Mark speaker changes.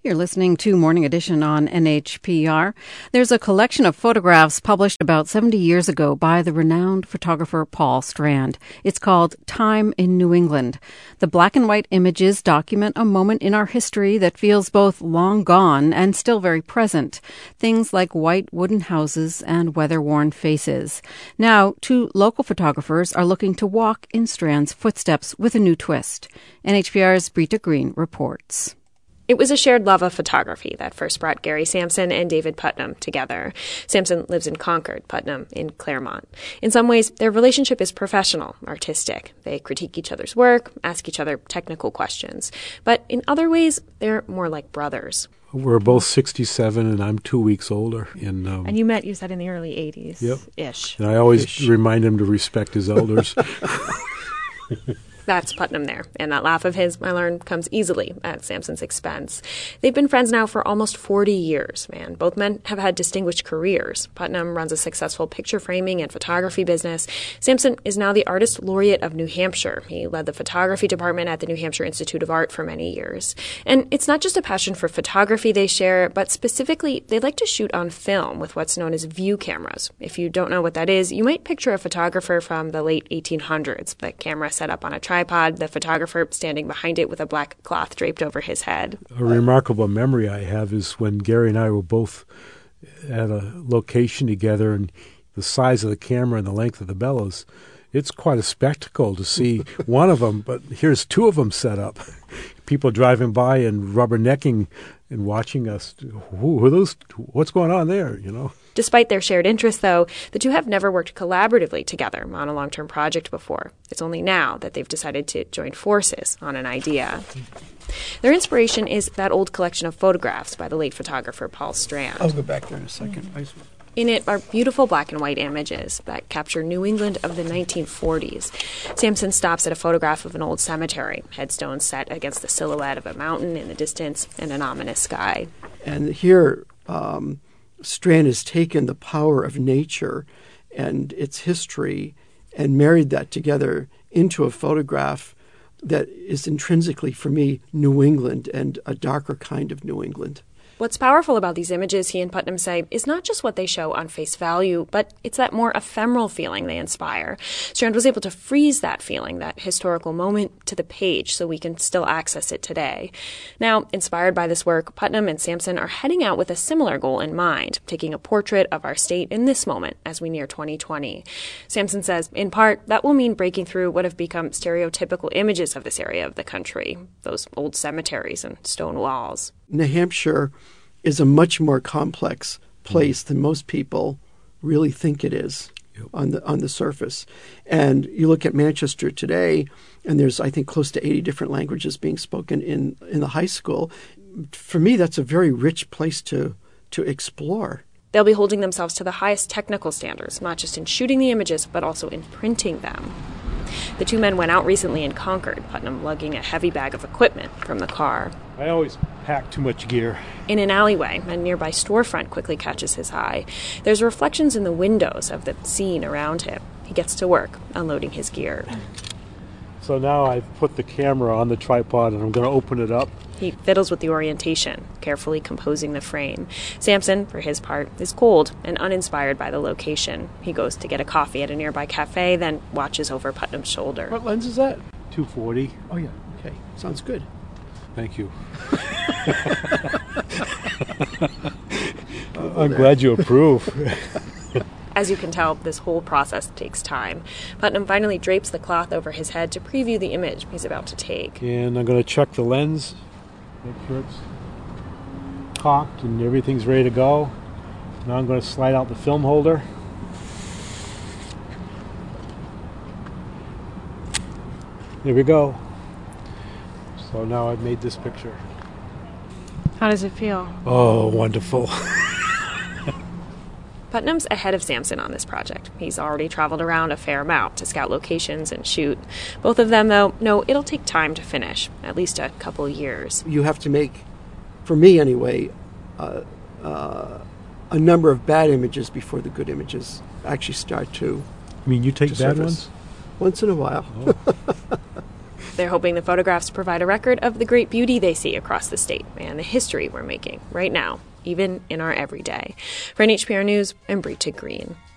Speaker 1: You're listening to Morning Edition on NHPR. There's a collection of photographs published about 70 years ago by the renowned photographer Paul Strand. It's called Time in New England. The black and white images document a moment in our history that feels both long gone and still very present. Things like white wooden houses and weather-worn faces. Now, two local photographers are looking to walk in Strand's footsteps with a new twist. NHPR's Brita Green reports.
Speaker 2: It was a shared love of photography that first brought Gary Sampson and David Putnam together. Sampson lives in Concord, Putnam in Claremont. In some ways, their relationship is professional, artistic. They critique each other's work, ask each other technical questions. But in other ways, they're more like brothers.
Speaker 3: We're both 67, and I'm 2 weeks older.
Speaker 2: And you met, you said, in the early 80s.
Speaker 3: Yep.
Speaker 2: Ish.
Speaker 3: And I always remind him to respect his elders.
Speaker 2: That's Putnam there, and that laugh of his, I learned, comes easily at Sampson's expense. They've been friends now for almost 40 years, man. Both men have had distinguished careers. Putnam runs a successful picture framing and photography business. Sampson is now the Artist Laureate of New Hampshire. He led the photography department at the New Hampshire Institute of Art for many years. And it's not just a passion for photography they share, but specifically, they like to shoot on film with what's known as view cameras. If you don't know what that is, you might picture a photographer from the late 1800s, the camera set up on a tripod, the photographer standing behind it with a black cloth draped over his head.
Speaker 3: A remarkable memory I have is when Gary and I were both at a location together, and the size of the camera and the length of the bellows, it's quite a spectacle to see one of them, but here's two of them set up. People driving by and rubbernecking and watching us. Who are those? What's going on there, you know?
Speaker 2: Despite their shared interests, though, the two have never worked collaboratively together on a long-term project before. It's only now that they've decided to join forces on an idea. Their inspiration is that old collection of photographs by the late photographer Paul Strand.
Speaker 4: I'll go back there in a second.
Speaker 2: In it are beautiful black and white images that capture New England of the 1940s. Sampson stops at a photograph of an old cemetery, headstones set against the silhouette of a mountain in the distance and an ominous sky.
Speaker 4: And here, Strand has taken the power of nature and its history and married that together into a photograph that is intrinsically, for me, New England and a darker kind of New England.
Speaker 2: What's powerful about these images, he and Putnam say, is not just what they show on face value, but it's that more ephemeral feeling they inspire. Strand was able to freeze that feeling, that historical moment, to the page so we can still access it today. Now, inspired by this work, Putnam and Sampson are heading out with a similar goal in mind, taking a portrait of our state in this moment as we near 2020. Sampson says, in part, that will mean breaking through what have become stereotypical images of this area of the country, those old cemeteries and stone walls.
Speaker 4: New Hampshire is a much more complex place than most people really think it is on the surface. And you look at Manchester today, and there's, I think, close to 80 different languages being spoken in the high school. For me, that's a very rich place to explore.
Speaker 2: They'll be holding themselves to the highest technical standards, not just in shooting the images, but also in printing them. The two men went out recently in Concord, Putnam lugging a heavy bag of equipment from the car.
Speaker 3: I always pack too much gear.
Speaker 2: In an alleyway, a nearby storefront quickly catches his eye. There's reflections in the windows of the scene around him. He gets to work, unloading his gear.
Speaker 3: So now I've put the camera on the tripod and I'm going to open it up.
Speaker 2: He fiddles with the orientation, carefully composing the frame. Sampson, for his part, is cold and uninspired by the location. He goes to get a coffee at a nearby cafe, then watches over Putnam's shoulder.
Speaker 4: What lens is that?
Speaker 3: 240.
Speaker 4: Oh, yeah. Okay. Sounds good.
Speaker 3: Thank you. I'm glad you approve.
Speaker 2: As you can tell, this whole process takes time. Putnam finally drapes the cloth over his head to preview the image he's about to take.
Speaker 3: And I'm going to check the lens, make sure it's cocked and everything's ready to go. Now I'm going to slide out the film holder. There we go. So now I've made this picture.
Speaker 2: How does it feel?
Speaker 3: Oh, wonderful.
Speaker 2: Putnam's ahead of Sampson on this project. He's already traveled around a fair amount to scout locations and shoot. Both of them, though, know it'll take time to finish, at least a couple years.
Speaker 4: You have to make, for me anyway, a number of bad images before the good images actually start to
Speaker 3: I mean, you take bad
Speaker 4: surface.
Speaker 3: ones?
Speaker 4: Once in a while.
Speaker 3: Oh.
Speaker 2: They're hoping the photographs provide a record of the great beauty they see across the state and the history we're making right now, even in our everyday. For NHPR News, I'm Brita Green.